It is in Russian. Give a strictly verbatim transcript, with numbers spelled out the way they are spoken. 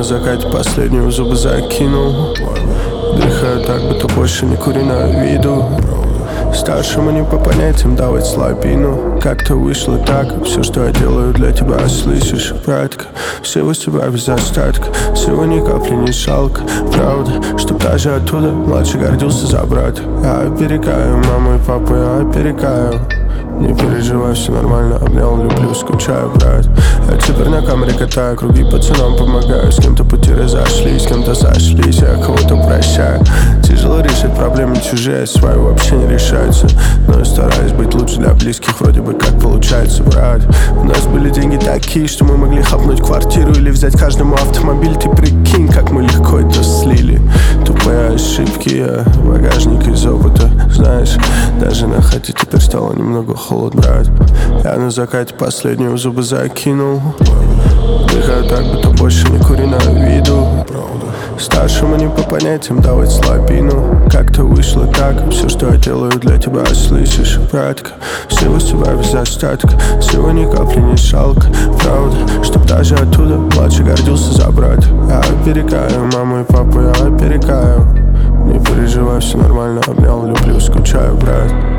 закате последнюю зубы закинул. Дыхаю так, будто больше не куриную виду. Старшему не по понятиям давать слабину. Как-то вышло так, все, что я делаю для тебя, слышишь, братка? Всего с тебя без остатка, всего ни капли не жалко. Правда, чтоб даже оттуда младший гордился за брата. Я оберегаю маму и папу, я оберегаю. Не переживай, все нормально, обнял, люблю, скучаю, брат. Я теперь на камере катаю круги, пацанам помогаю. С кем-то пути разошлись, с кем-то сошлись, я кого-то прощаю. Тяжело решать проблемы чужие, свои вообще не решаются. Но я стараюсь быть лучше для близких, вроде бы как получается, брат. У нас были деньги такие, что мы могли хапнуть квартиру или взять каждому автомобиль. Ты прикинь, как мы легко это слили. Тупые ошибки, я багажник из опыта. Знаешь, даже на хате теперь стало немного холодно, брат. Я на закате последнюю зубы закинул. Дыхаю так, будто больше не куриную виду. Старшему не по понятиям давать слабину. Как-то вышло так, все, что я делаю для тебя, слышишь, братка? Всего с тебя без остатка, всего ни капли не жалко. Правда, чтоб даже оттуда младший гордился за брата. Я оберегаю маму и папу, я оберегаю. Не переживай, все нормально, обнял, люблю, скучаю, брат.